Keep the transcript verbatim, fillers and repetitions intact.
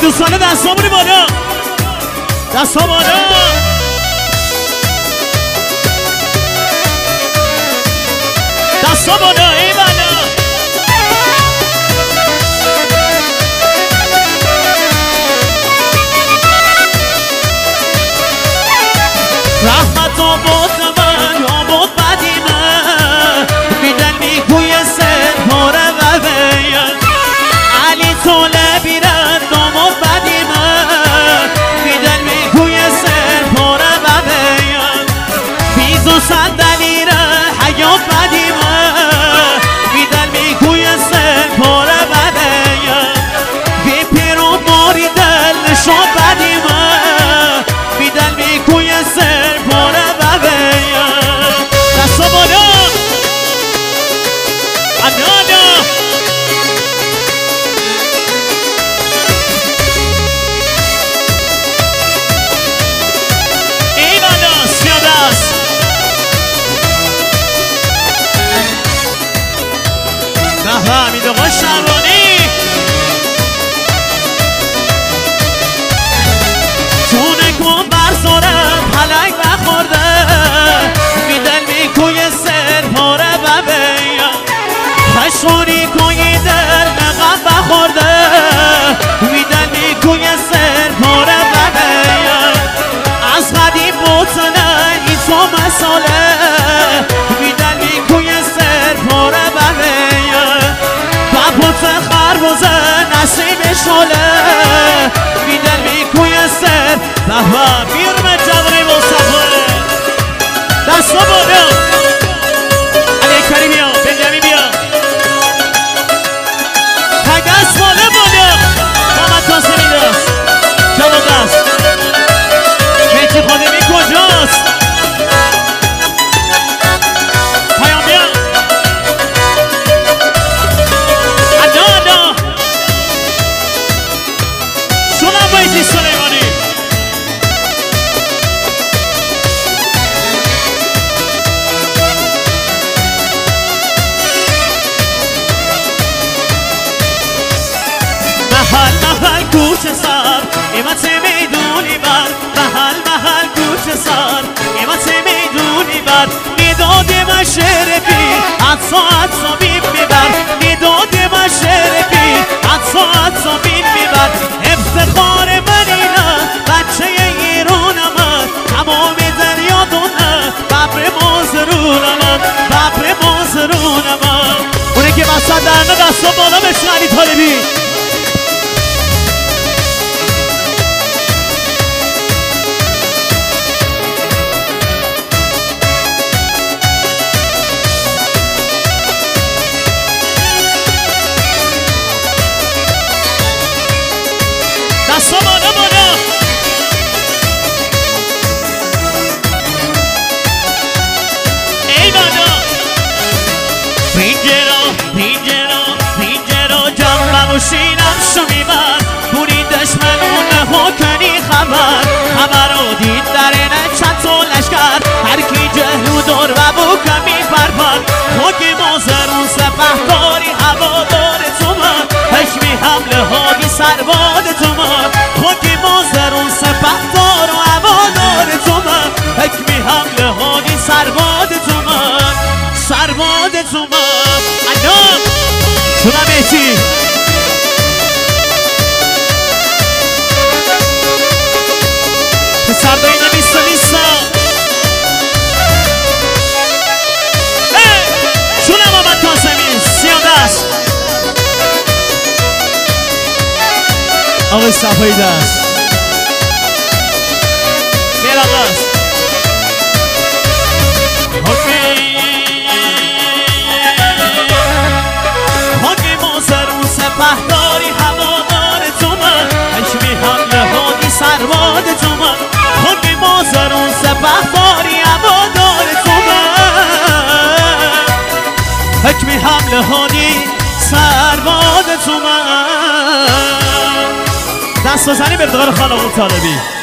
دوستانه دستامونی بالا، دستا بالا. دستا بالا ای بالا. رحمت آباد من آباد بدی من میدن میگوی سر پاره و بیان علی طالبی رد داماد بدی من میدن میگوی سر پاره و بیان بیز و صندلی را حیات بدی من میدن میگوی سر پاره و بیان بی پیر و ماری دل نشان بدی من میدن میگوی سر پاره و بیان دستا بالا انانا این بالا سیاده است به حمید آقا شبانی چونه کن برزارم پلنگ بخورده میدن میکوی سر پاره و بیان خشونی کوی در نقم بخورده میدن میکوی سر پاره و بیان از قدیم بوتنه این تو مساله میدن میکوی سر پاره و بیان بابوت خربوزه نسیم شاله میدن میکوی سر بابا بیرم جوری مصطفی دستا بالا علی کری بیا بنجامی بیا های دست بالا بالا محمد قاسمی دست جواد دست مهدی خادمی کجاست پیام بیا انا انا سلام بیتی سلیمانی محل محل کوچه سر ایمت میدونی بر محل محل کوچه سر ایمت میدونی بر میدادی من شرفی حدسا حدسا بیم میبر میدادی من شرفی حدسا حدسا بیم میبر افتخار من اینا بچه ایرانم تمام دریا دونه ببر مازرونم ببر مازرونم اونه که وسط درنه دستا بالا بشن علی طالبی دستا بالا بالا ای بالا پینجرا پینجرا پینجرا جنبم و شیرم شو میبر بوری دشمنونه ها کنی خبر خبر رو دید درنه چند تا لشکر هر کی جهلو دار و بو کمی پرپر خاکی مازرون سپهداری هوادار تو من حکمی حمله ها بی سرباد تو من خاکی مازرون سپهدار و هوادار تو من حکمی حمله ها بی سرباد تو من سرباد تو من انا شما بیتی سردایی نمیسته نیسته شونه محمد قاسمی سیاده است آقای صفایی دست میرم دست حاکی مازرون سپهداری هوادار تو من حکمی حمله هادی سرباد تو من حاکی مازرون سپهداری هوادار تو من حکمی حمله هادی سرباد تو من دست بزنی به دار خانم طالبی